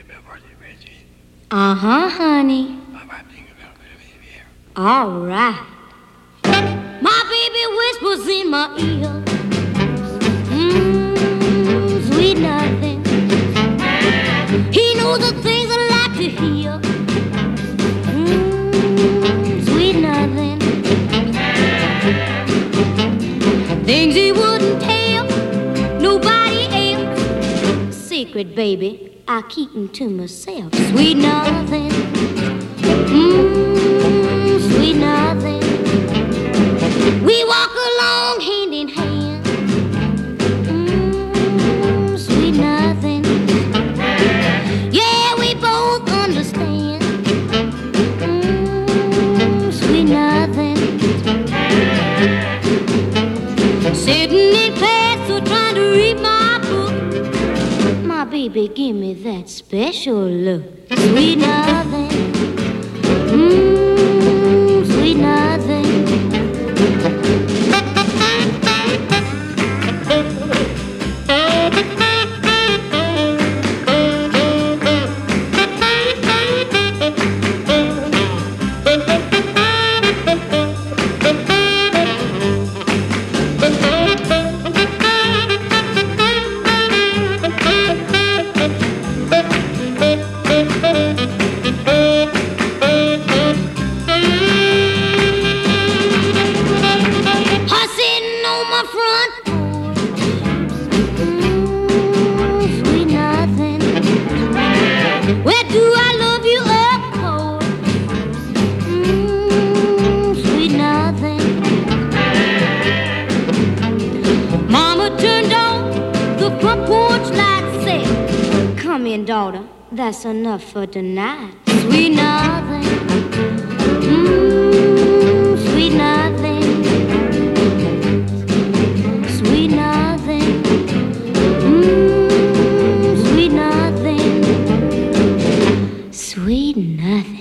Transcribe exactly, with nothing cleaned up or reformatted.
Uh-huh, honey. All right. My baby whispers in my ear. Mmm, sweet nothing. He knows the things I like to hear. Mmm, sweet nothing. Things he wouldn't tell nobody else. Secret, baby, I keep them to myself. Sweet nothing. Mmm, sweet nothing. We walk along hand in hand. Mmm, sweet nothing. Yeah, we both understand. Mmm, sweet nothing. Sitting in class or trying to read my book. My baby, give me that special look. Sweet nothing. Mmm, sweet nothing. Daughter, that's enough for tonight. Sweet nothing. Mmm, sweet nothing. Sweet nothing. Mmm, sweet nothing. Sweet nothing.